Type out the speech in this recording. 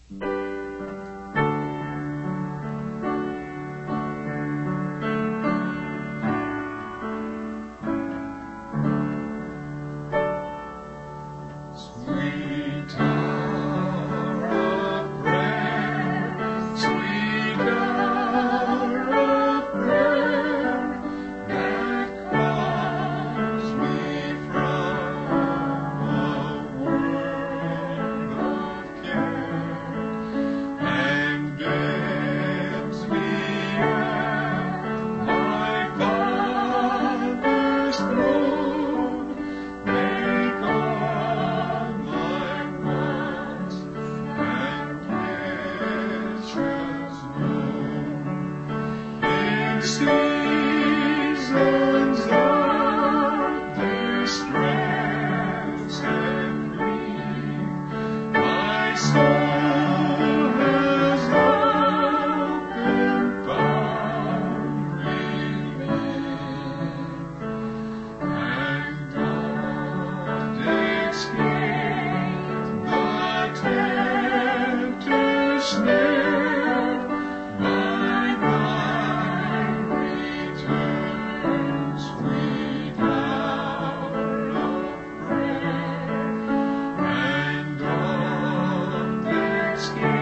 Sweet hour of prayer, sweet hour of prayer, that calls me from a world of care, and bids me at my Father's throne make all my wants and pleasures known. In seasons of distress and grief, my soul has often found relief, and oft escaped the tempter's snare. By thine return, sweet hour of prayer, and oft escaped